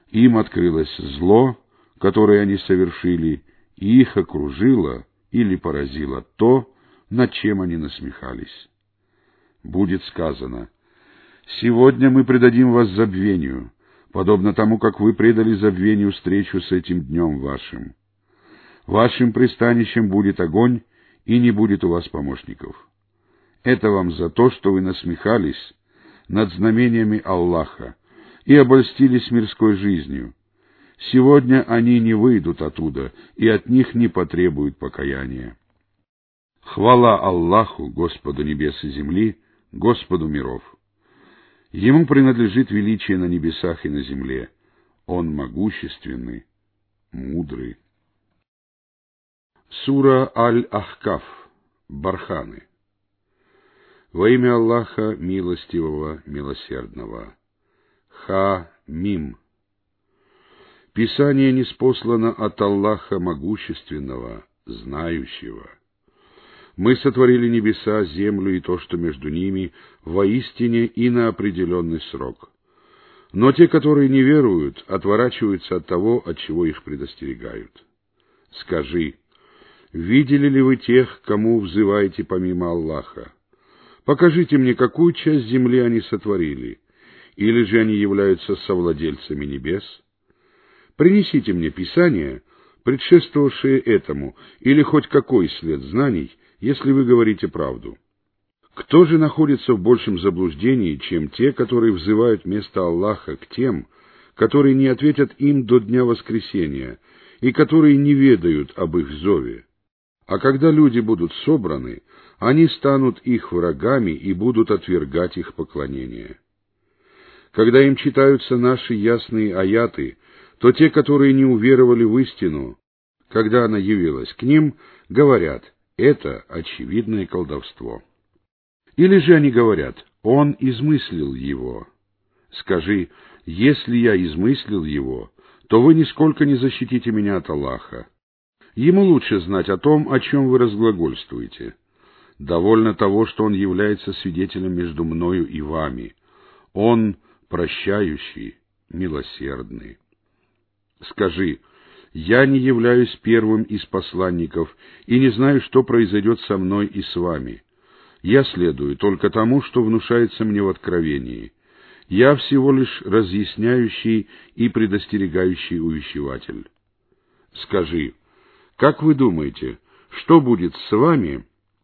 Им открылось зло, которое они совершили, и их окружило или поразило то, над чем они насмехались. Будет сказано: «Сегодня мы предадим вас забвению, подобно тому, как вы предали забвению встречу с этим днем вашим. Вашим пристанищем будет огонь, и не будет у вас помощников. Это вам за то, что вы насмехались над знамениями Аллаха и обольстились мирской жизнью. Сегодня они не выйдут оттуда, и от них не потребуют покаяния. Хвала Аллаху, Господу небес и земли, Господу миров. Ему принадлежит величие на небесах и на земле. Он могущественный, мудрый». Сура Аль-Ахкаф. Барханы. Во имя Аллаха Милостивого, Милосердного. Ха-Мим. Писание ниспослано от Аллаха Могущественного, Знающего. Мы сотворили небеса, землю и то, что между ними, воистине и на определенный срок. Но те, которые не веруют, отворачиваются от того, от чего их предостерегают. Скажи: видели ли вы тех, кому взываете помимо Аллаха? Покажите мне, какую часть земли они сотворили, или же они являются совладельцами небес? Принесите мне Писание, предшествовавшее этому, или хоть какой след знаний, если вы говорите правду. Кто же находится в большем заблуждении, чем те, которые взывают вместо Аллаха к тем, которые не ответят им до дня воскресения, и которые не ведают об их зове? А когда люди будут собраны, они станут их врагами и будут отвергать их поклонение. Когда им читаются наши ясные аяты, то те, которые не уверовали в истину, когда она явилась к ним, говорят: это очевидное колдовство. Или же они говорят: он измыслил его. Скажи: если я измыслил его, то вы нисколько не защитите меня от Аллаха. Ему лучше знать о том, о чем вы разглагольствуете. Довольно того, что он является свидетелем между мною и вами. Он прощающий, милосердный. Скажи: я не являюсь первым из посланников и не знаю, что произойдет со мной и с вами. Я следую только тому, что внушается мне в откровении. Я всего лишь разъясняющий и предостерегающий увещеватель. Скажи: как вы думаете, что будет с вами,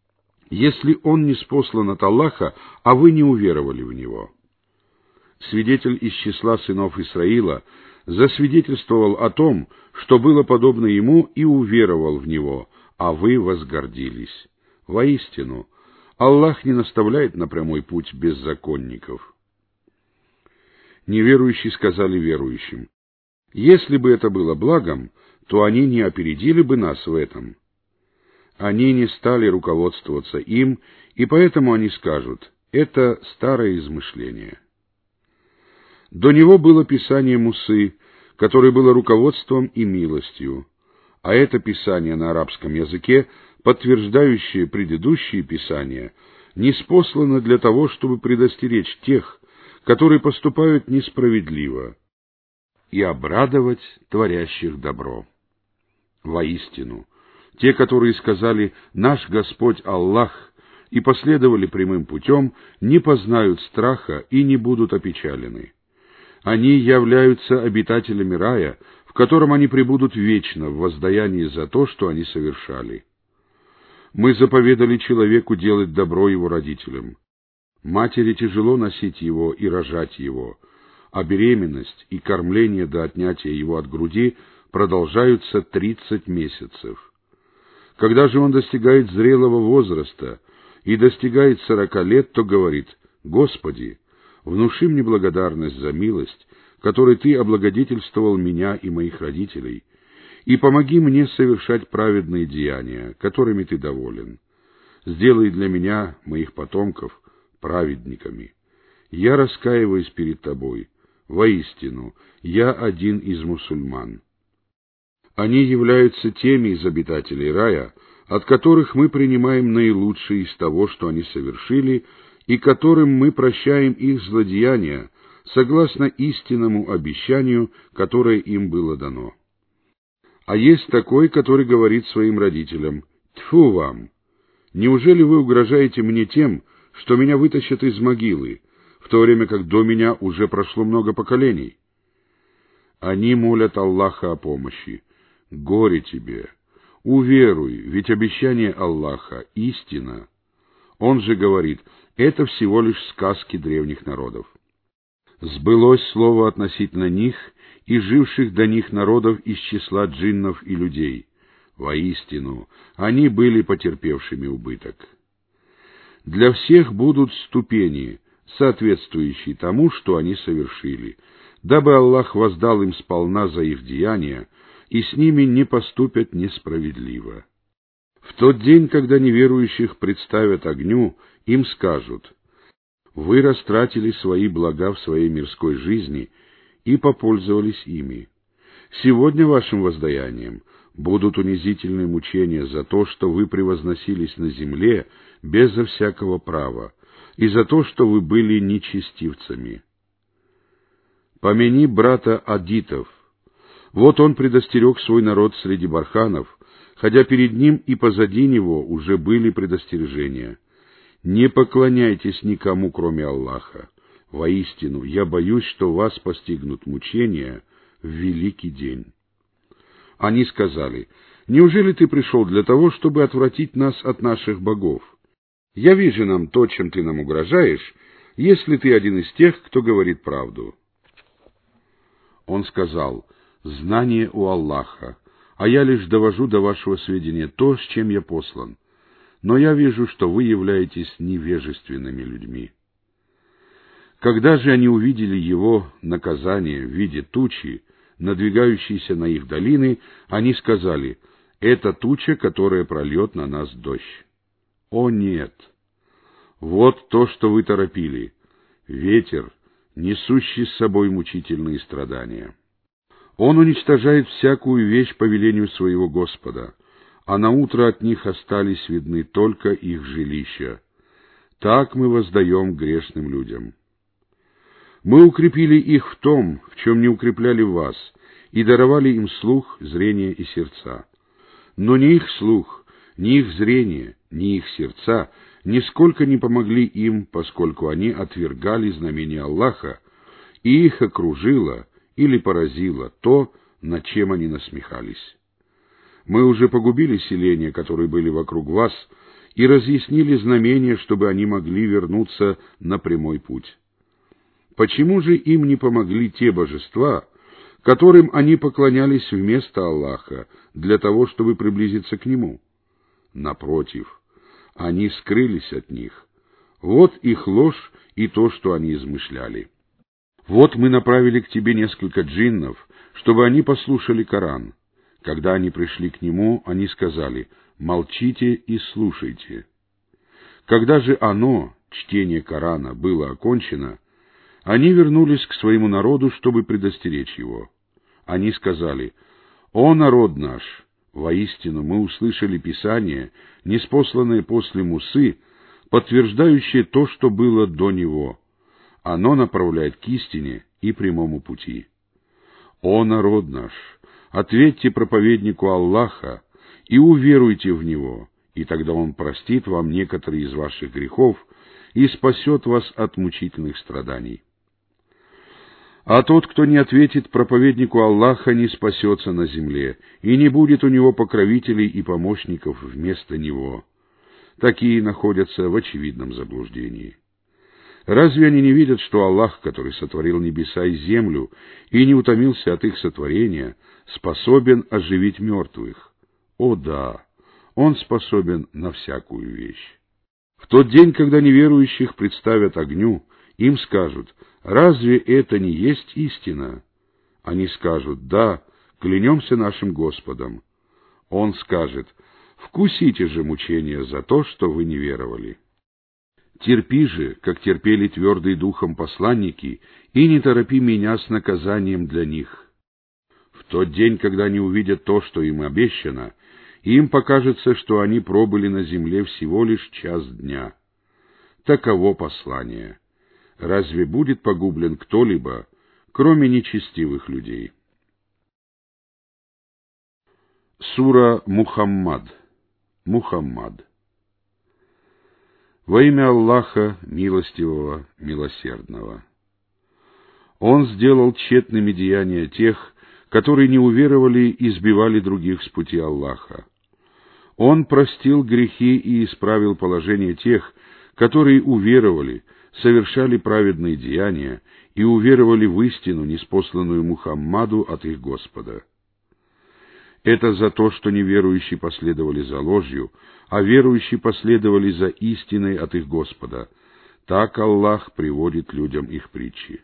если он ниспослан от Аллаха, а вы не уверовали в него? Свидетель из числа сынов Исраила засвидетельствовал о том, что было подобно ему, и уверовал в него, а вы возгордились. Воистину, Аллах не наставляет на прямой путь беззаконников. Неверующие сказали верующим: если бы это было благом, то они не опередили бы нас в этом. Они не стали руководствоваться им, и поэтому они скажут: это старое измышление. До него было Писание Мусы, которое было руководством и милостью, а это Писание на арабском языке, подтверждающее предыдущие Писания, ниспослано для того, чтобы предостеречь тех, которые поступают несправедливо, и обрадовать творящих добро. Воистину, те, которые сказали: «Наш Господь Аллах», и последовали прямым путем, не познают страха и не будут опечалены. Они являются обитателями рая, в котором они пребудут вечно в воздаянии за то, что они совершали. Мы заповедали человеку делать добро его родителям. Матери тяжело носить его и рожать его, а беременность и кормление до отнятия его от груди продолжаются 30 месяцев. Когда же он достигает зрелого возраста и достигает 40 лет, то говорит: «Господи, внуши мне благодарность за милость, которой Ты облагодетельствовал меня и моих родителей, и помоги мне совершать праведные деяния, которыми Ты доволен. Сделай для меня, моих потомков, праведниками. Я раскаиваюсь перед Тобой. Воистину, я один из мусульман». Они являются теми из обитателей рая, от которых мы принимаем наилучшее из того, что они совершили, и которым мы прощаем их злодеяния, согласно истинному обещанию, которое им было дано. А есть такой, который говорит своим родителям: «Тьфу вам! Неужели вы угрожаете мне тем, что меня вытащат из могилы, в то время как до меня уже прошло много поколений?» Они молят Аллаха о помощи. Горе тебе! Уверуй, ведь обещание Аллаха — истина. Он же говорит: это всего лишь сказки древних народов. Сбылось слово относительно них и живших до них народов из числа джиннов и людей. Воистину, они были потерпевшими убыток. Для всех будут ступени, соответствующие тому, что они совершили, дабы Аллах воздал им сполна за их деяния, и с ними не поступят несправедливо. В тот день, когда неверующих представят огню, им скажут: «Вы растратили свои блага в своей мирской жизни и попользовались ими. Сегодня вашим воздаянием будут унизительные мучения за то, что вы превозносились на земле безо всякого права, и за то, что вы были нечестивцами. Помяни брата Адитов. Вот он предостерег свой народ среди барханов, хотя перед ним и позади него уже были предостережения. Не поклоняйтесь никому, кроме Аллаха. Воистину, я боюсь, что вас постигнут мучения в великий день». Они сказали: «Неужели ты пришел для того, чтобы отвратить нас от наших богов? Яви же нам то, чем ты нам угрожаешь, если ты один из тех, кто говорит правду». Он сказал: «Знание у Аллаха, а я лишь довожу до вашего сведения то, с чем я послан. Но я вижу, что вы являетесь невежественными людьми». Когда же они увидели его наказание в виде тучи, надвигающейся на их долины, они сказали: «Это туча, которая прольет на нас дождь». О нет! Вот то, что вы торопили: ветер, несущий с собой мучительные страдания. Он уничтожает всякую вещь по велению своего Господа, а наутро от них остались видны только их жилища. Так мы воздаем грешным людям. Мы укрепили их в том, в чем не укрепляли вас, и даровали им слух, зрение и сердца. Но ни их слух, ни их зрение, ни их сердца нисколько не помогли им, поскольку они отвергали знамения Аллаха, и их окружило или поразило то, над чем они насмехались. Мы уже погубили селения, которые были вокруг вас, и разъяснили знамения, чтобы они могли вернуться на прямой путь. Почему же им не помогли те божества, которым они поклонялись вместо Аллаха, для того, чтобы приблизиться к Нему? Напротив, они скрылись от них. Вот их ложь и то, что они измышляли. Вот мы направили к тебе несколько джиннов, чтобы они послушали Коран. Когда они пришли к нему, они сказали: «Молчите и слушайте». Когда же оно, чтение Корана, было окончено, они вернулись к своему народу, чтобы предостеречь его. Они сказали: «О народ наш! Воистину мы услышали Писание, ниспосланное после Мусы, подтверждающее то, что было до него. Оно направляет к истине и прямому пути. О народ наш! Ответьте проповеднику Аллаха и уверуйте в Него, и тогда Он простит вам некоторые из ваших грехов и спасет вас от мучительных страданий. А тот, кто не ответит проповеднику Аллаха, не спасется на земле, и не будет у него покровителей и помощников вместо него. Такие находятся в очевидном заблуждении. Разве они не видят, что Аллах, который сотворил небеса и землю и не утомился от их сотворения, способен оживить мертвых? О да, Он способен на всякую вещь. В тот день, когда неверующих представят огню, им скажут: «Разве это не есть истина?» Они скажут: «Да, клянемся нашим Господом». Он скажет: «Вкусите же мучения за то, что вы не веровали». Терпи же, как терпели твердые духом посланники, и не торопи меня с наказанием для них. В тот день, когда они увидят то, что им обещано, им покажется, что они пробыли на земле всего лишь час дня. Таково послание. разве будет погублен кто-либо, кроме нечестивых людей? Сура Мухаммад. Мухаммад. Во имя Аллаха, милостивого, милосердного. Он сделал тщетными деяния тех, которые не уверовали и сбивали других с пути Аллаха. Он простил грехи и исправил положение тех, которые уверовали, совершали праведные деяния и уверовали в истину, ниспосланную Мухаммаду от их Господа. Это за то, что неверующие последовали за ложью, а верующие последовали за истиной от их Господа. Так Аллах приводит людям их притчи.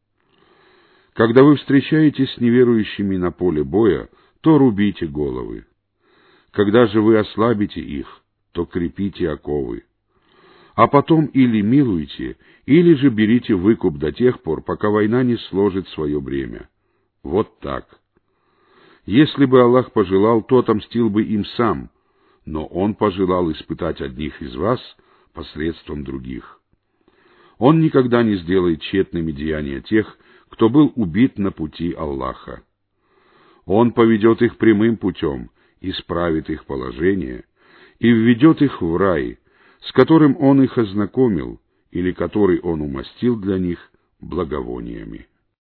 Когда вы встречаетесь с неверующими на поле боя, то рубите головы. Когда же вы ослабите их, то крепите оковы. А потом или милуйте, или же берите выкуп до тех пор, пока война не сложит свое бремя. Вот так. Если бы Аллах пожелал, то отомстил бы им сам, но Он пожелал испытать одних из вас посредством других. Он никогда не сделает тщетными деяния тех, кто был убит на пути Аллаха. Он поведет их прямым путем, исправит их положение и введет их в рай, с которым Он их ознакомил, или который Он умастил для них благовониями.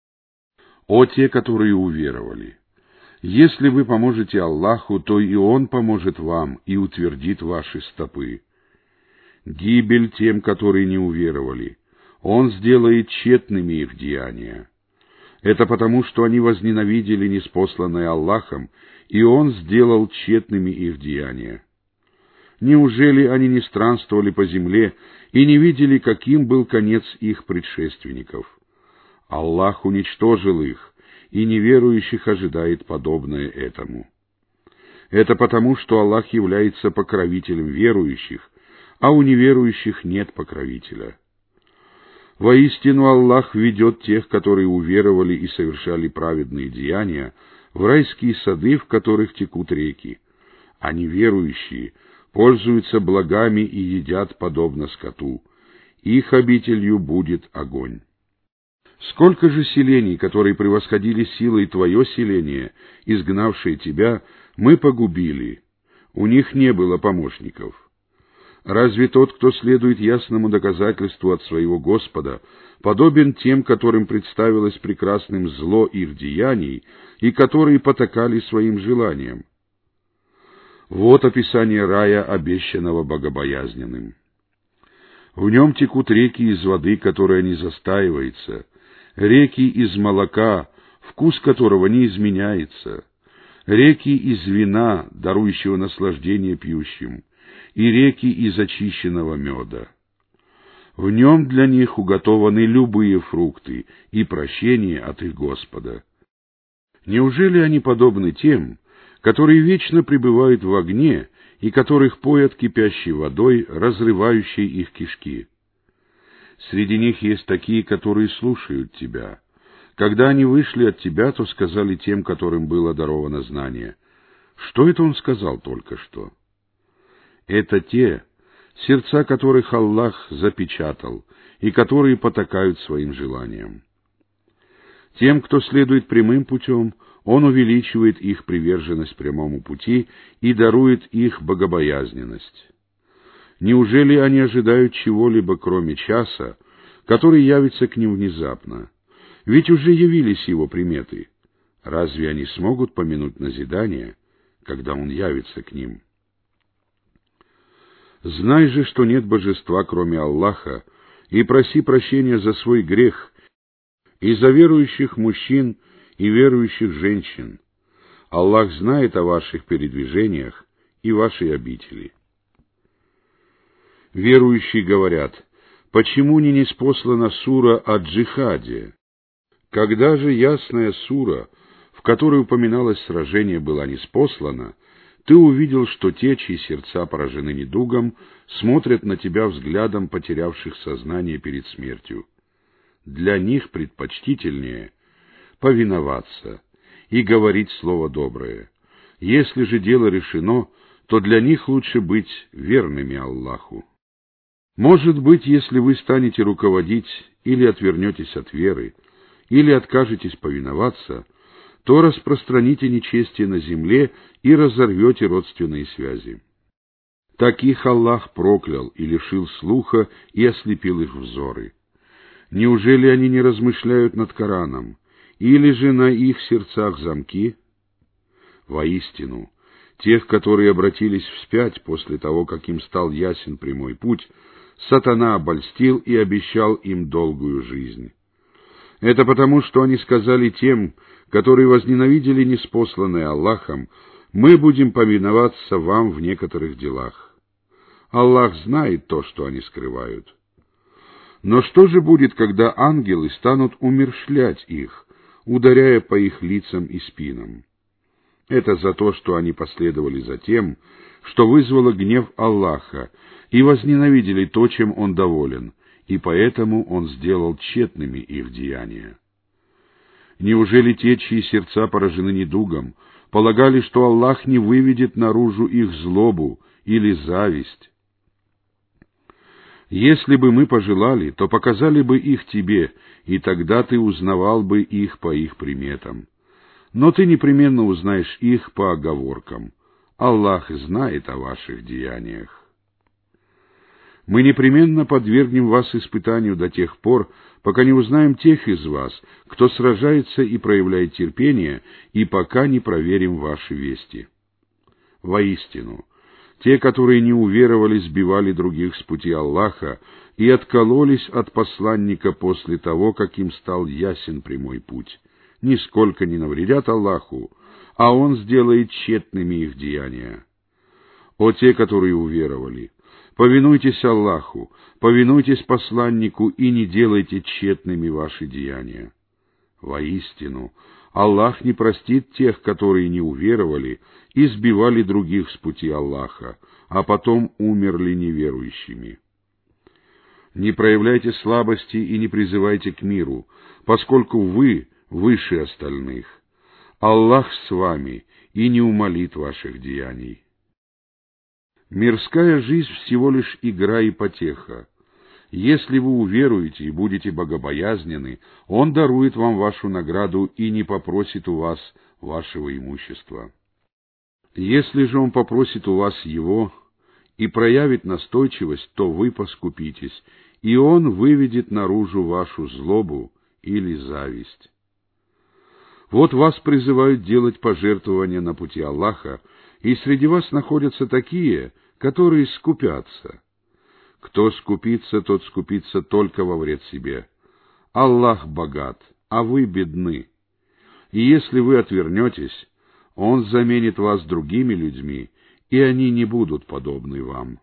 О те, которые уверовали! Если вы поможете Аллаху, то и Он поможет вам и утвердит ваши стопы. Гибель тем, которые не уверовали. Он сделает тщетными их деяния. Это потому, что они возненавидели ниспосланное Аллахом, и Он сделал тщетными их деяния. Неужели они не странствовали по земле и не видели, каким был конец их предшественников? Аллах уничтожил их, и неверующих ожидает подобное этому. Это потому, что Аллах является покровителем верующих, а у неверующих нет покровителя. Воистину Аллах ведет тех, которые уверовали и совершали праведные деяния, в райские сады, в которых текут реки, а неверующие пользуются благами и едят подобно скоту. Их обителью будет огонь. Сколько же селений, которые превосходили силой твое селение, изгнавшие тебя, мы погубили. У них не было помощников. Разве тот, кто следует ясному доказательству от своего Господа, подобен тем, которым представилось прекрасным зло их деяний и которые потакали своим желаниям? Вот описание рая, обещанного богобоязненным. В нем текут реки из воды, которая не застаивается, реки из молока, вкус которого не изменяется, реки из вина, дарующего наслаждение пьющим, и реки из очищенного меда. В нем для них уготованы любые фрукты и прощение от их Господа. Неужели они подобны тем, которые вечно пребывают в огне и которых поят кипящей водой, разрывающей их кишки? Среди них есть такие, которые слушают тебя. Когда они вышли от тебя, то сказали тем, которым было даровано знание: что это он сказал только что? Это те, сердца которых Аллах запечатал, и которые потакают своим желаниям. Тем, кто следует прямым путем, Он увеличивает их приверженность прямому пути и дарует их богобоязненность. Неужели они ожидают чего-либо, кроме часа, который явится к ним внезапно? Ведь уже явились его приметы. Разве они смогут помянуть назидание, когда он явится к ним? Знай же, что нет божества, кроме Аллаха, и проси прощения за свой грех и за верующих мужчин и верующих женщин. Аллах знает о ваших передвижениях и вашей обители. Верующие говорят: почему не ниспослана сура о джихаде? Когда же ясная сура, в которой упоминалось сражение, была ниспослана, ты увидел, что те, чьи сердца поражены недугом, смотрят на тебя взглядом потерявших сознание перед смертью. Для них предпочтительнее повиноваться и говорить слово доброе. Если же дело решено, то для них лучше быть верными Аллаху. Может быть, если вы станете руководить или отвернетесь от веры, или откажетесь повиноваться, то распространите нечестие на земле и разорвете родственные связи. Таких Аллах проклял и лишил слуха и ослепил их взоры. Неужели они не размышляют над Кораном, или же на их сердцах замки? Воистину, тех, которые обратились вспять после того, как им стал ясен прямой путь, сатана обольстил и обещал им долгую жизнь. Это потому, что они сказали тем, которые возненавидели ниспосланное Аллахом: «Мы будем повиноваться вам в некоторых делах». Аллах знает то, что они скрывают. Но что же будет, когда ангелы станут умерщвлять их, ударяя по их лицам и спинам? Это за то, что они последовали за тем, что вызвало гнев Аллаха, и возненавидели то, чем Он доволен, и поэтому Он сделал тщетными их деяния. Неужели те, чьи сердца поражены недугом, полагали, что Аллах не выведет наружу их злобу или зависть? Если бы мы пожелали, то показали бы их тебе, и тогда ты узнавал бы их по их приметам. Но ты непременно узнаешь их по оговоркам. Аллах знает о ваших деяниях. Мы непременно подвергнем вас испытанию до тех пор, пока не узнаем тех из вас, кто сражается и проявляет терпение, и пока не проверим ваши вести. Воистину, те, которые не уверовали, сбивали других с пути Аллаха и откололись от посланника после того, как им стал ясен прямой путь. Нисколько не навредят Аллаху, а Он сделает тщетными их деяния. О те, которые уверовали! Повинуйтесь Аллаху, повинуйтесь посланнику и не делайте тщетными ваши деяния. Воистину, Аллах не простит тех, которые не уверовали и сбивали других с пути Аллаха, а потом умерли неверующими. Не проявляйте слабости и не призывайте к миру, поскольку вы выше остальных. Аллах с вами и не умалит ваших деяний. Мирская жизнь всего лишь игра и потеха. Если вы уверуете и будете богобоязненны, Он дарует вам вашу награду и не попросит у вас вашего имущества. Если же Он попросит у вас его и проявит настойчивость, то вы поскупитесь, и Он выведет наружу вашу злобу или зависть. Вот вас призывают делать пожертвования на пути Аллаха, и среди вас находятся такие, которые скупятся. Кто скупится, тот скупится только во вред себе. Аллах богат, а вы бедны. И если вы отвернетесь, Он заменит вас другими людьми, и они не будут подобны вам.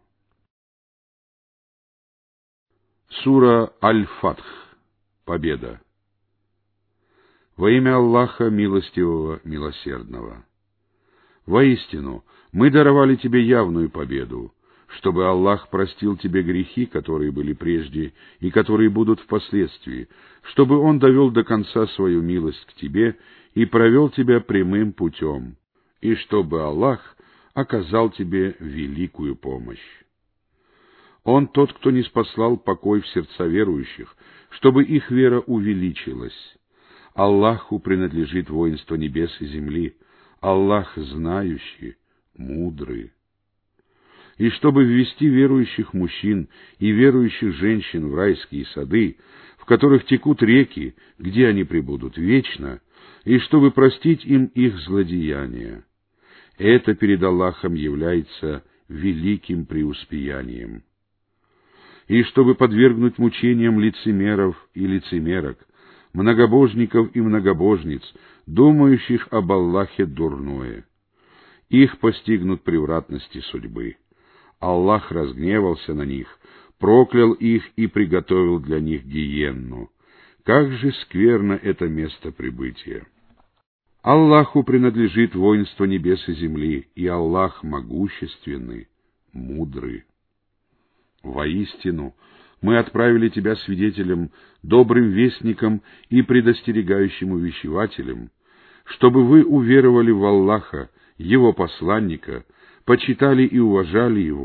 Сура Аль-Фатх. Победа. Во имя Аллаха Милостивого, Милосердного. Воистину, мы даровали тебе явную победу, чтобы Аллах простил тебе грехи, которые были прежде и которые будут впоследствии, чтобы Он довел до конца свою милость к тебе и провел тебя прямым путем, и чтобы Аллах оказал тебе великую помощь. Он тот, кто ниспослал покой в сердца верующих, чтобы их вера увеличилась. Аллаху принадлежит воинство небес и земли, Аллах знающий, мудрый. И чтобы ввести верующих мужчин и верующих женщин в райские сады, в которых текут реки, где они пребудут вечно, и чтобы простить им их злодеяния. Это перед Аллахом является великим преуспеянием. И чтобы подвергнуть мучениям лицемеров и лицемерок, многобожников и многобожниц, думающих об Аллахе дурное. Их постигнут превратности судьбы. Аллах разгневался на них, проклял их и приготовил для них гиенну. Как же скверно это место прибытия! Аллаху принадлежит воинство небес и земли, и Аллах могущественный, мудрый. Воистину, мы отправили тебя свидетелем, добрым вестником и предостерегающим увещевателем, чтобы вы уверовали в Аллаха, Его посланника, почитали и уважали Его,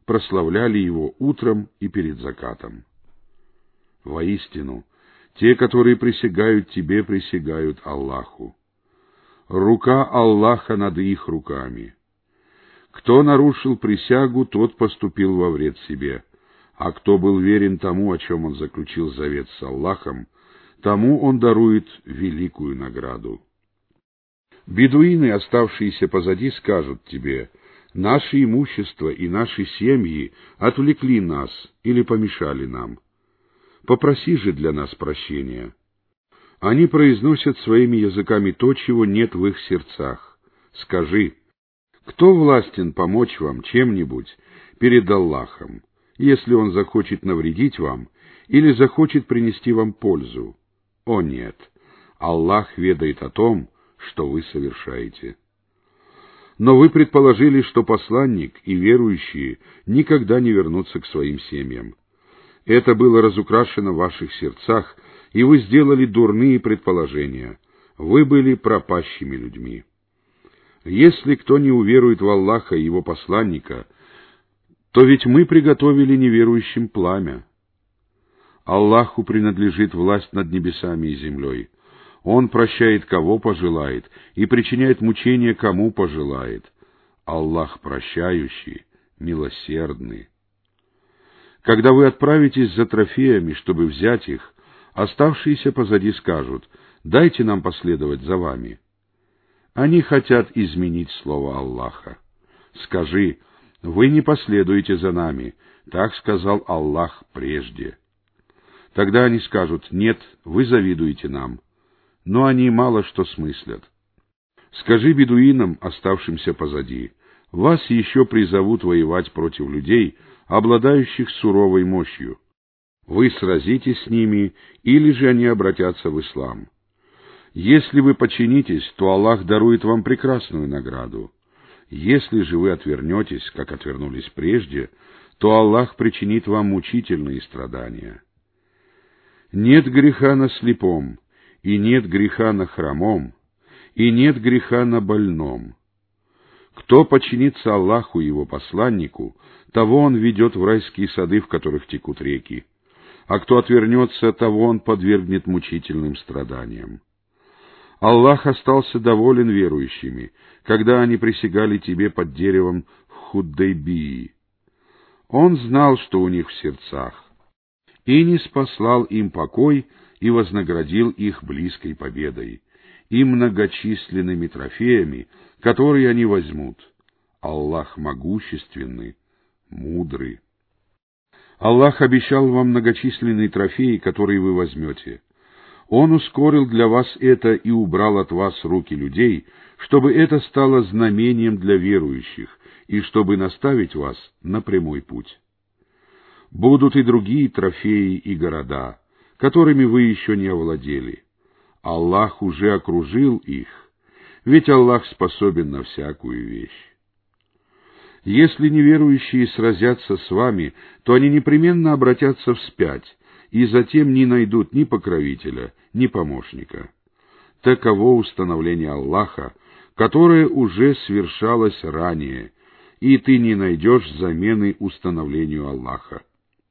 прославляли Его утром и перед закатом. Воистину, те, которые присягают Тебе, присягают Аллаху. Рука Аллаха над их руками. Кто нарушил присягу, тот поступил во вред себе, а кто был верен тому, о чем он заключил завет с Аллахом, тому он дарует великую награду. Бедуины, оставшиеся позади, скажут тебе: «Наше имущество и наши семьи отвлекли нас или помешали нам. Попроси же для нас прощения». Они произносят своими языками то, чего нет в их сердцах. Скажи: кто властен помочь вам чем-нибудь перед Аллахом, если Он захочет навредить вам или захочет принести вам пользу? О нет, Аллах ведает о том, что вы совершаете. Но вы предположили, что посланник и верующие никогда не вернутся к своим семьям. Это было разукрашено в ваших сердцах, и вы сделали дурные предположения. Вы были пропащими людьми. Если кто не уверует в Аллаха и Его посланника, то ведь мы приготовили неверующим пламя. Аллаху принадлежит власть над небесами и землей. Он прощает, кого пожелает, и причиняет мучения, кому пожелает. Аллах прощающий, милосердный. Когда вы отправитесь за трофеями, чтобы взять их, оставшиеся позади скажут: «Дайте нам последовать за вами». Они хотят изменить слово Аллаха. Скажи: «Вы не последуете за нами», так сказал Аллах прежде. Тогда они скажут: «Нет, вы завидуете нам». Но они мало что смыслят. Скажи бедуинам, оставшимся позади: вас еще призовут воевать против людей, обладающих суровой мощью. Вы сразитесь с ними, или же они обратятся в ислам. Если вы подчинитесь, то Аллах дарует вам прекрасную награду. Если же вы отвернетесь, как отвернулись прежде, то Аллах причинит вам мучительные страдания. Нет греха на слепом, и нет греха на хромом, и нет греха на больном. Кто подчинится Аллаху и Его посланнику, того Он ведет в райские сады, в которых текут реки, а кто отвернется, того Он подвергнет мучительным страданиям. Аллах остался доволен верующими, когда они присягали Тебе под деревом в Худайбии. Он знал, что у них в сердцах, и ниспослал им покой и вознаградил их близкой победой и многочисленными трофеями, которые они возьмут. Аллах могущественный, мудрый. Аллах обещал вам многочисленные трофеи, которые вы возьмете. Он ускорил для вас это и убрал от вас руки людей, чтобы это стало знамением для верующих и чтобы наставить вас на прямой путь. Будут и другие трофеи и города, которыми вы еще не овладели. Аллах уже окружил их, ведь Аллах способен на всякую вещь. Если неверующие сразятся с вами, то они непременно обратятся вспять, и затем не найдут ни покровителя, ни помощника. Таково установление Аллаха, которое уже свершалось ранее, и ты не найдешь замены установлению Аллаха.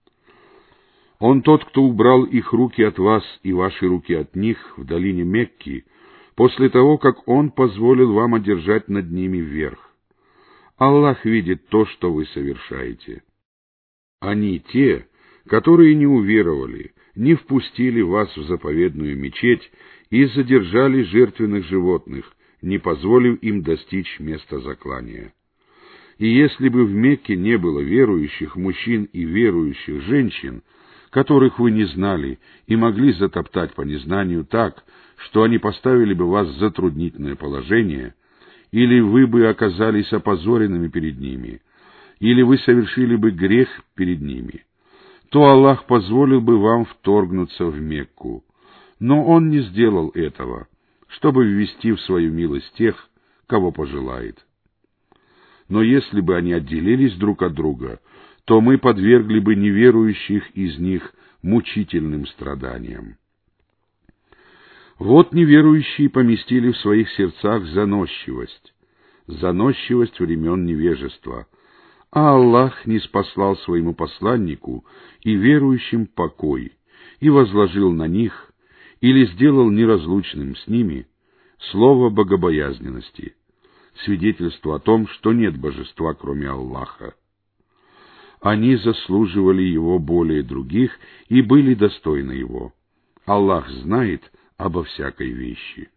Он тот, кто убрал их руки от вас и ваши руки от них в долине Мекки, после того, как Он позволил вам одержать над ними верх. Аллах видит то, что вы совершаете. Они те, которые не уверовали, не впустили вас в заповедную мечеть и задержали жертвенных животных, не позволив им достичь места заклания. И если бы в Мекке не было верующих мужчин и верующих женщин, которых вы не знали и могли затоптать по незнанию так, что они поставили бы вас в затруднительное положение, или вы бы оказались опозоренными перед ними, или вы совершили бы грех перед ними, то Аллах позволил бы вам вторгнуться в Мекку. Но Он не сделал этого, чтобы ввести в свою милость тех, кого пожелает. Но если бы они отделились друг от друга, то мы подвергли бы неверующих из них мучительным страданиям. Вот неверующие поместили в своих сердцах заносчивость времен невежества, а Аллах ниспослал своему посланнику и верующим покой, и возложил на них, или сделал неразлучным с ними, слово богобоязненности, свидетельство о том, что нет божества, кроме Аллаха. Они заслуживали его более других и были достойны его. Аллах знает обо всякой вещи.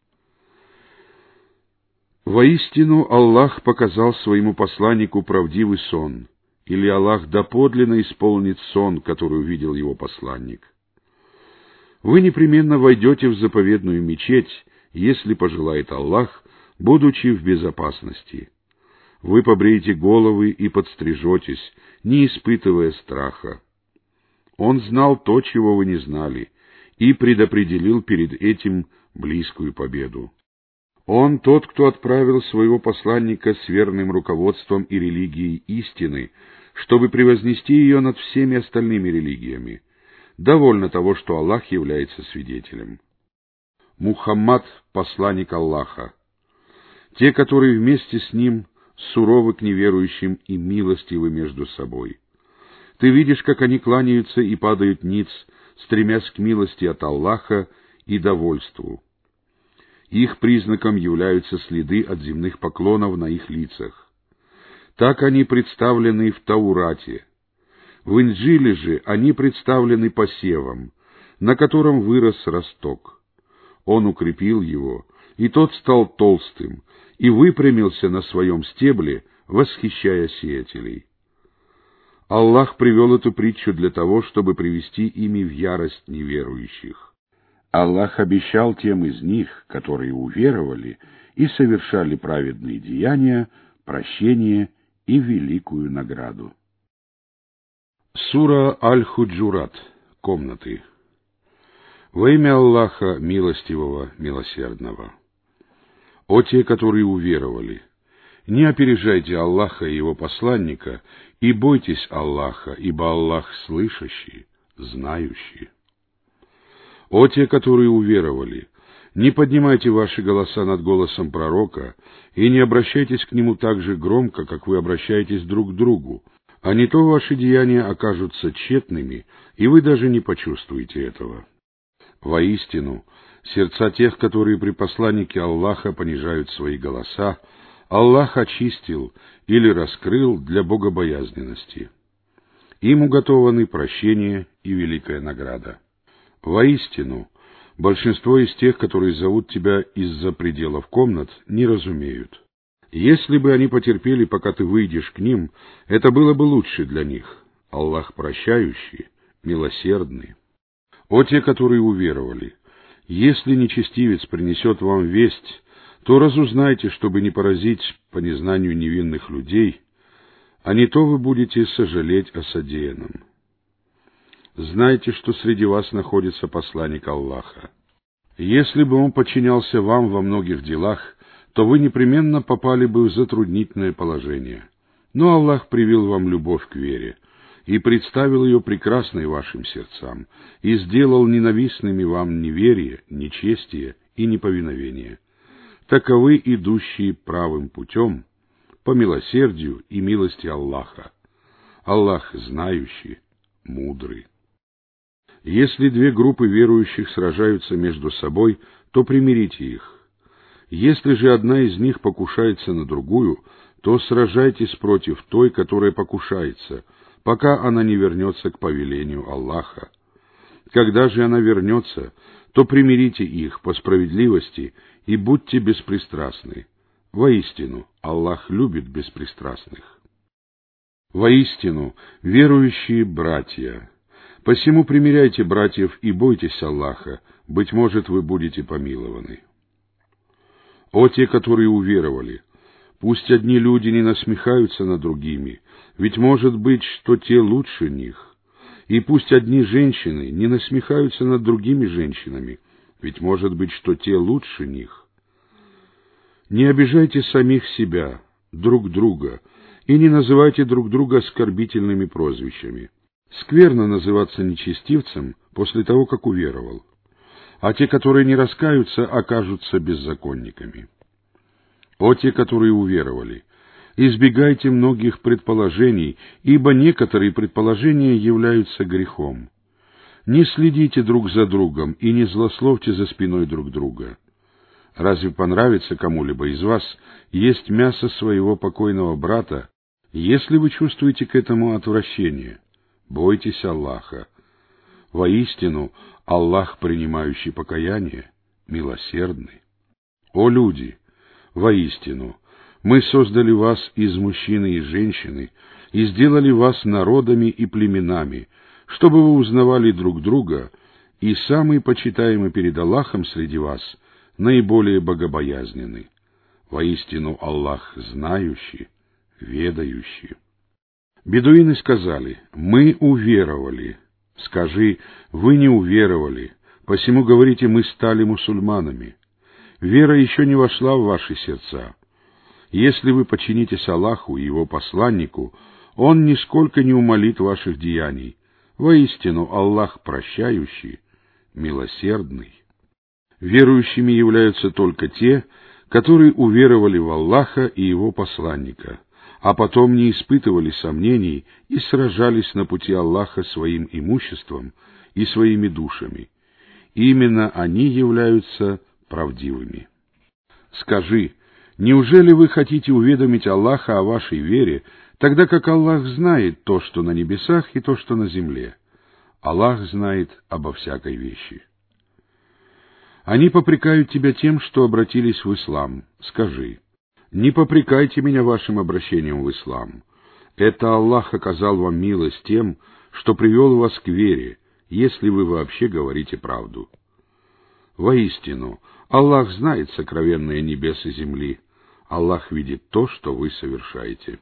Воистину Аллах показал своему посланнику правдивый сон, или Аллах доподлинно исполнит сон, который увидел его посланник. Вы непременно войдете в заповедную мечеть, если пожелает Аллах, будучи в безопасности. Вы побреете головы и подстрижетесь, не испытывая страха. Он знал то, чего вы не знали, и предопределил перед этим близкую победу. Он тот, кто отправил своего посланника с верным руководством и религией истины, чтобы превознести ее над всеми остальными религиями. Довольно того, что Аллах является свидетелем. Мухаммад — посланник Аллаха. Те, которые вместе с ним, суровы к неверующим и милостивы между собой. Ты видишь, как они кланяются и падают ниц, стремясь к милости от Аллаха и довольству. Их признаком являются следы от земных поклонов на их лицах. Так они представлены в Таурате. В Инджиле же они представлены посевом, на котором вырос росток. Он укрепил его, и тот стал толстым, и выпрямился на своем стебле, восхищая сеятелей. Аллах привел эту притчу для того, чтобы привести ими в ярость неверующих. Аллах обещал тем из них, которые уверовали и совершали праведные деяния, прощение и великую награду. Сура Аль-Худжурат. Комнаты. Во имя Аллаха, милостивого, милосердного. О те, которые уверовали! Не опережайте Аллаха и Его посланника, и бойтесь Аллаха, ибо Аллах слышащий, знающий. О те, которые уверовали! Не поднимайте ваши голоса над голосом пророка, и не обращайтесь к нему так же громко, как вы обращаетесь друг к другу, а не то ваши деяния окажутся тщетными, и вы даже не почувствуете этого. Воистину, сердца тех, которые при посланнике Аллаха понижают свои голоса, Аллах очистил или раскрыл для богобоязненности. Им уготованы прощение и великая награда. Воистину, большинство из тех, которые зовут тебя из-за пределов комнат, не разумеют. Если бы они потерпели, пока ты выйдешь к ним, это было бы лучше для них. Аллах прощающий, милосердный. О те, которые уверовали! Если нечестивец принесет вам весть, то разузнайте, чтобы не поразить по незнанию невинных людей, а не то вы будете сожалеть о содеянном. Знайте, что среди вас находится посланник Аллаха. Если бы он подчинялся вам во многих делах, то вы непременно попали бы в затруднительное положение. Но Аллах привил вам любовь к вере и представил ее прекрасной вашим сердцам, и сделал ненавистными вам неверие, нечестие и неповиновение. Таковы идущие правым путем, по милосердию и милости Аллаха. Аллах знающий, мудрый. Если две группы верующих сражаются между собой, то примирите их. Если же одна из них покушается на другую, то сражайтесь против той, которая покушается, пока она не вернется к повелению Аллаха. Когда же она вернется, то примирите их по справедливости и будьте беспристрастны. Воистину, Аллах любит беспристрастных. Воистину, верующие братья! Посему примиряйте братьев и бойтесь Аллаха, быть может, вы будете помилованы. О те, которые уверовали! Пусть одни люди не насмехаются над другими, ведь может быть, что те лучше них. И пусть одни женщины не насмехаются над другими женщинами, ведь может быть, что те лучше них. Не обижайте самих себя, друг друга, и не называйте друг друга оскорбительными прозвищами. Скверно называться нечестивцем после того, как уверовал, а те, которые не раскаются, окажутся беззаконниками. О те, которые уверовали! Избегайте многих предположений, ибо некоторые предположения являются грехом. Не следите друг за другом и не злословьте за спиной друг друга. Разве понравится кому-либо из вас есть мясо своего покойного брата, если вы чувствуете к этому отвращение? Бойтесь Аллаха. Воистину, Аллах, принимающий покаяние, милосердный. О люди! Воистину, мы создали вас из мужчины и женщины и сделали вас народами и племенами, чтобы вы узнавали друг друга, и самый почитаемый перед Аллахом среди вас наиболее богобоязненный. Воистину Аллах знающий, ведающий. Бедуины сказали: «Мы уверовали». Скажи: «Вы не уверовали, посему говорите: мы стали мусульманами». Вера еще не вошла в ваши сердца. Если вы подчинитесь Аллаху и Его посланнику, Он нисколько не умалит ваших деяний. Воистину Аллах прощающий, милосердный. Верующими являются только те, которые уверовали в Аллаха и Его посланника, а потом не испытывали сомнений и сражались на пути Аллаха своим имуществом и своими душами. Именно они являются правдивыми. Скажи: неужели вы хотите уведомить Аллаха о вашей вере, тогда как Аллах знает то, что на небесах, и то, что на земле? Аллах знает обо всякой вещи. Они попрекают тебя тем, что обратились в ислам. Скажи: не попрекайте меня вашим обращением в ислам. Это Аллах оказал вам милость тем, что привел вас к вере, если вы вообще говорите правду. Воистину, Аллах знает сокровенные небес и земли. Аллах видит то, что вы совершаете.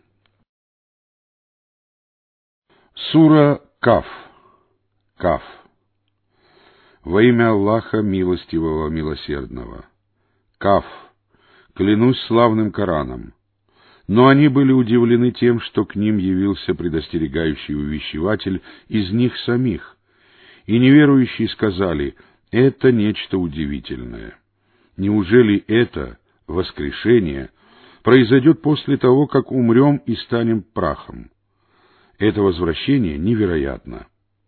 Сура Каф. Каф. Во имя Аллаха Милостивого, Милосердного. Каф. Клянусь славным Кораном. Но они были удивлены тем, что к ним явился предостерегающий увещеватель из них самих. И неверующие сказали: это нечто удивительное. Неужели это, воскрешение, произойдет после того, как умрем и станем прахом? Это возвращение невероятно.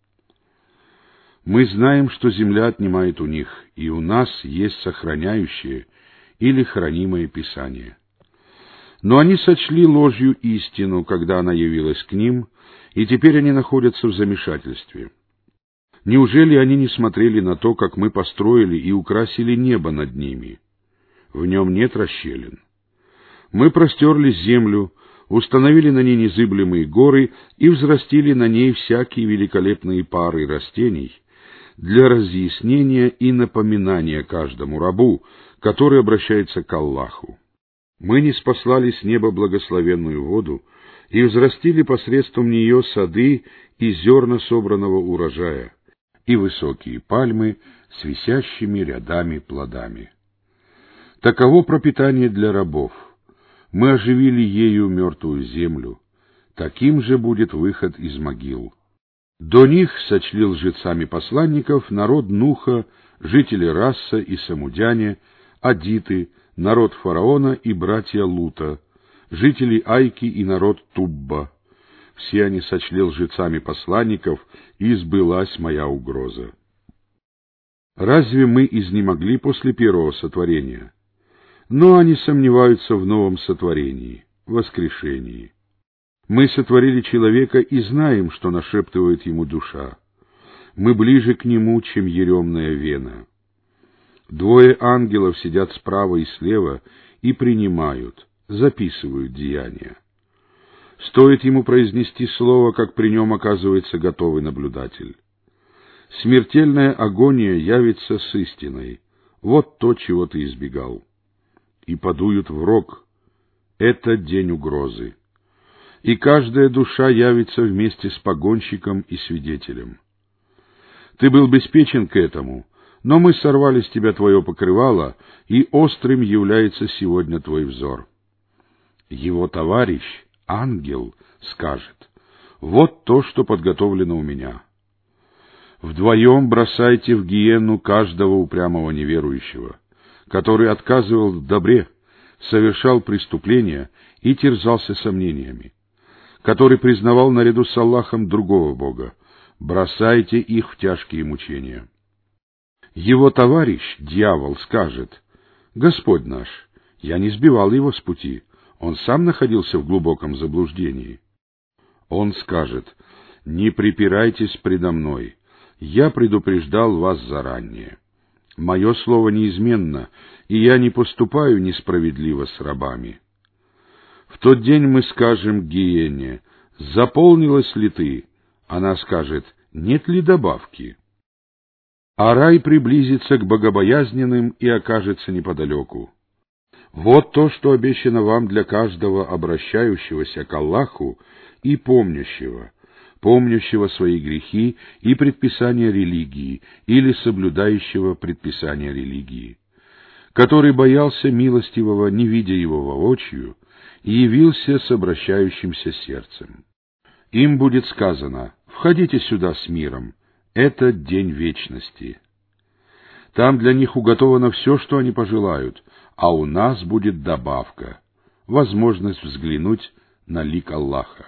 Мы знаем, что земля отнимает у них, и у нас есть сохраняющее или хранимое Писание. Но они сочли ложью истину, когда она явилась к ним, и теперь они находятся в замешательстве. Неужели они не смотрели на то, как мы построили и украсили небо над ними? В нем нет расщелин. Мы простерли землю, установили на ней незыблемые горы и взрастили на ней всякие великолепные пары растений для разъяснения и напоминания каждому рабу, который обращается к Аллаху. Мы ниспослали с неба благословенную воду и взрастили посредством нее сады и зерна собранного урожая, и высокие пальмы с висящими рядами плодами. Таково пропитание для рабов. Мы оживили ею мертвую землю. Таким же будет выход из могил. До них сочли лжецами посланников народ Нуха, жители Расса и Самудяне, адиты, народ фараона и братья Лута, жители Айки и народ Тубба. Все они сочли лжецами посланников, и сбылась моя угроза. Разве мы изнемогли после первого сотворения? Но они сомневаются в новом сотворении, воскрешении. Мы сотворили человека и знаем, что нашептывает ему душа. Мы ближе к нему, чем еремная вена. 2 ангелов сидят справа и слева и принимают, записывают деяния. Стоит ему произнести слово, как при нем оказывается готовый наблюдатель. Смертельная агония явится с истиной. Вот то, чего ты избегал. И подуют в рог. Это день угрозы. И каждая душа явится вместе с погонщиком и свидетелем. Ты был беспечен к этому, но мы сорвали с тебя твое покрывало, и острым является сегодня твой взор. Его товарищ, ангел, скажет: вот то, что подготовлено у меня. Вдвоем бросайте в гиенну каждого упрямого неверующего, который отказывал в добре, совершал преступления и терзался сомнениями, который признавал наряду с Аллахом другого Бога, бросайте их в тяжкие мучения. Его товарищ, дьявол, скажет: «Господь наш, я не сбивал его с пути, он сам находился в глубоком заблуждении». Он скажет: «Не припирайтесь предо мной, я предупреждал вас заранее. Мое слово неизменно, и я не поступаю несправедливо с рабами». В тот день мы скажем гиене: «Заполнилась ли ты?» Она скажет: «Нет ли добавки?» А рай приблизится к богобоязненным и окажется неподалеку. Вот то, что обещано вам для каждого обращающегося к Аллаху и помнящего свои грехи и предписания религии, или соблюдающего предписания религии, который боялся милостивого, не видя его воочию, и явился с обращающимся сердцем. Им будет сказано: «Входите сюда с миром, это день вечности». Там для них уготовано все, что они пожелают, а у нас будет добавка, возможность взглянуть на лик Аллаха.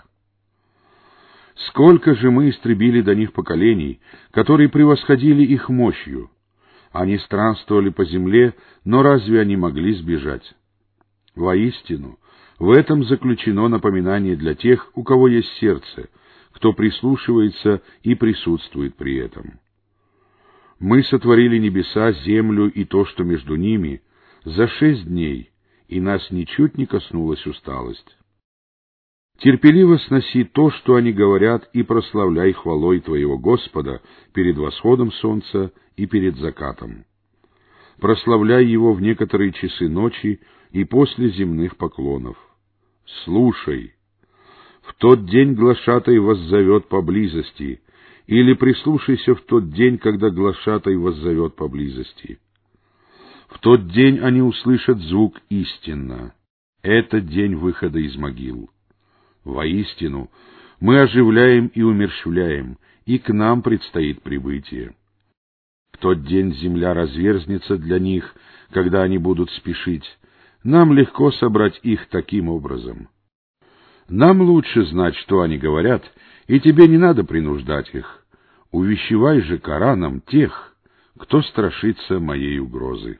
Сколько же мы истребили до них поколений, которые превосходили их мощью. Они странствовали по земле, но разве они могли сбежать? Воистину, в этом заключено напоминание для тех, у кого есть сердце, кто прислушивается и присутствует при этом. Мы сотворили небеса, землю и то, что между ними, за 6 дней, и нас ничуть не коснулась усталость. Терпеливо сноси то, что они говорят, и прославляй хвалой твоего Господа перед восходом солнца и перед закатом. Прославляй его в некоторые часы ночи и после земных поклонов. Слушай, в тот день глашатай воззовет поблизости, или прислушайся в тот день, когда глашатай воззовет поблизости. В тот день они услышат звук истинно. Это день выхода из могил. Воистину, мы оживляем и умерщвляем, и к нам предстоит прибытие. В тот день земля разверзнется для них, когда они будут спешить. Нам легко собрать их таким образом. Нам лучше знать, что они говорят, и тебе не надо принуждать их. Увещевай же Кораном тех, кто страшится моей угрозы.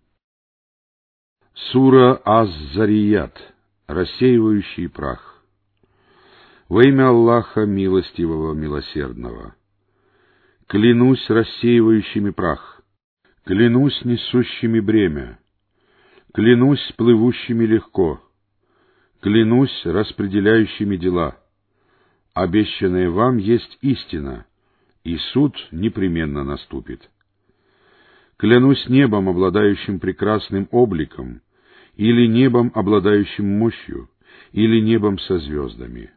Сура Аз-Зарият, рассеивающий прах. Во имя Аллаха Милостивого Милосердного. Клянусь рассеивающими прах, клянусь несущими бремя, клянусь плывущими легко, клянусь распределяющими дела. Обещанное вам есть истина, и суд непременно наступит. Клянусь небом, обладающим прекрасным обликом, или небом, обладающим мощью, или небом со звездами.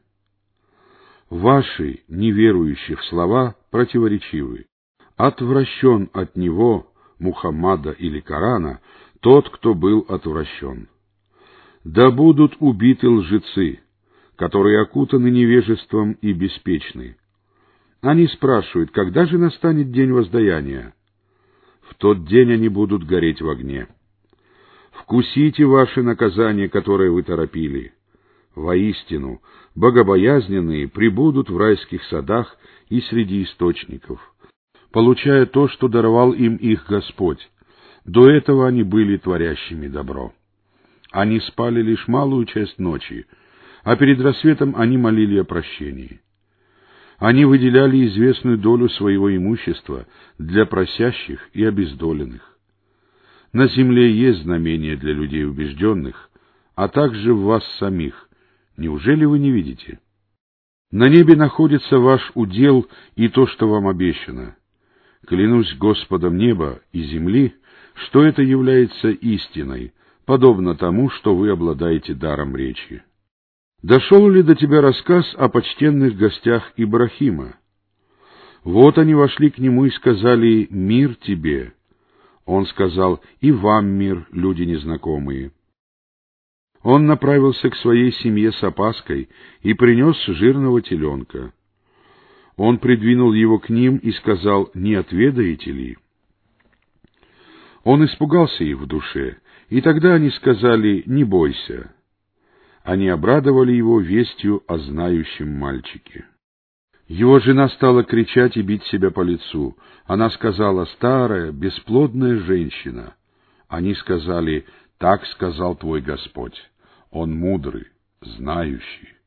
Ваши, неверующих, слова противоречивы. Отвращен от него, Мухаммада или Корана, тот, кто был отвращен. Да будут убиты лжецы, которые окутаны невежеством и беспечны. Они спрашивают, когда же настанет день воздаяния? В тот день они будут гореть в огне. Вкусите ваше наказание, которое вы торопили. Воистину, богобоязненные пребудут в райских садах и среди источников, получая то, что даровал им их Господь. До этого они были творящими добро. Они спали лишь малую часть ночи, а перед рассветом они молили о прощении. Они выделяли известную долю своего имущества для просящих и обездоленных. На земле есть знамения для людей убежденных, а также в вас самих. Неужели вы не видите? На небе находится ваш удел и то, что вам обещано. Клянусь Господом неба и земли, что это является истиной, подобно тому, что вы обладаете даром речи. Дошел ли до тебя рассказ о почтенных гостях Ибрахима? Вот они вошли к нему и сказали: «Мир тебе». Он сказал: «И вам мир, люди незнакомые». Он направился к своей семье с опаской и принес жирного теленка. Он придвинул его к ним и сказал: «Не отведаете ли?» Он испугался их в душе И тогда они сказали: «Не бойся». Они обрадовали его вестью о знающем мальчике. Его жена стала кричать и бить себя по лицу. Она сказала: «Старая, бесплодная женщина». Они сказали: «Так сказал твой Господь. Он мудрый, знающий».